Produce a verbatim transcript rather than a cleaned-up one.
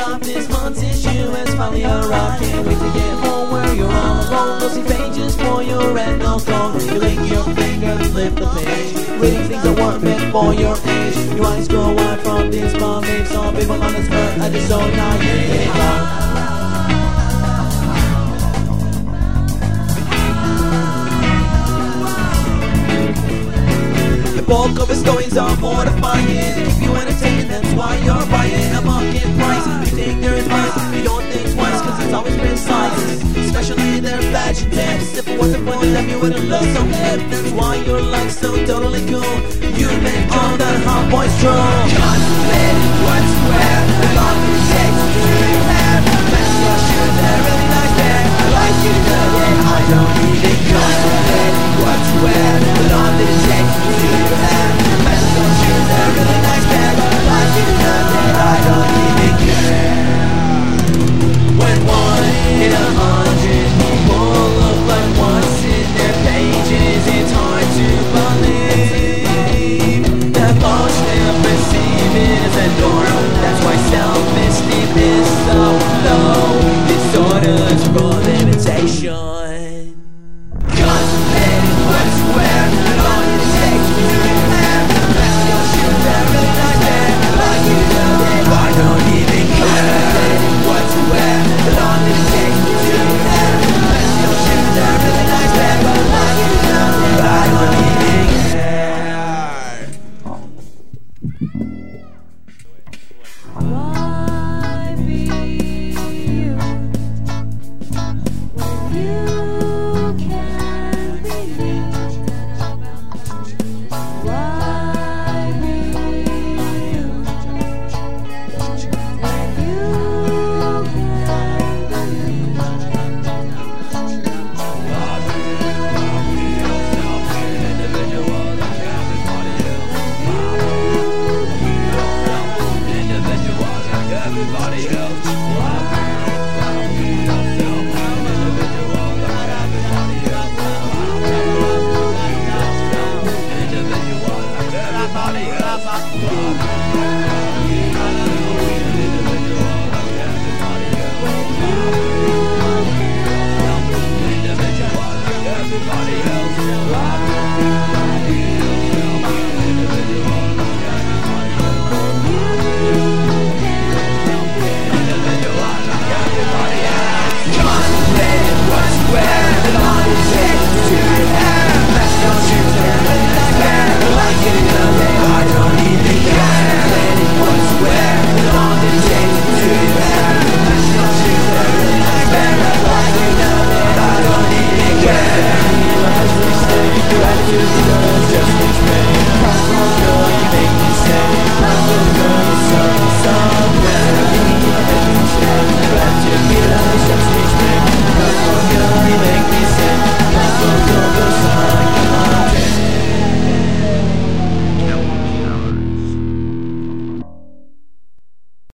stop this montage, you has finally arrived. Can't wait to get home where you're all alone. Go see pages for your retinal phone. You lick your fingers, flip the page, reading things that weren't meant for your age. Your eyes grow wide from this bomb. Maybe some people on this bird, I just so naive. The bulk of his stories are mortifying. They keep you entertained, that's why you're buying a market price. You think there is price, you don't think twice, cause it's always been science. Especially their fashion tips. If it wasn't for them, you wouldn't look so hip. That's why your life's so totally cool. You make all the hot boys drool. Contemplating what to wear, the long it takes to have. Match your shoes, they're really nice there. I like you to know that I don't even contemplate what to wear, the long it takes to have. Match your shoes, they're really nice there. But I like you to know that I don't even care. When one in a hundred people look like what's in their pages, it's hard to believe that most they'll perceive is a norm. That's why self-esteem is so low. Disorders rule limitation. Contemplating what to wear, the long it takes to have. Match your shoes, they're really nice there. I like you to know that I don't even care. Contemplating what to wear, the long it takes to have. Match your shoes, they're really nice there. But I like you to know that I don't even care. Why be you when you can be me? Why be you when you can be me? Everybody else.